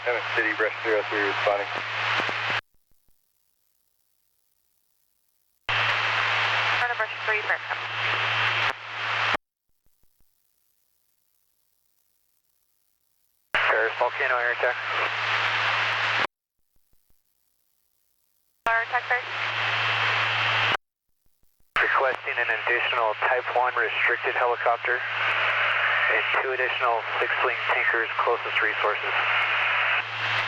Hammond City, Brush 03 responding. Front of Brush 3, Faircom. Paris Volcano air attack. Air attack there. Requesting an additional Type 1 restricted helicopter and 2 additional fixed-wing tankers closest resources.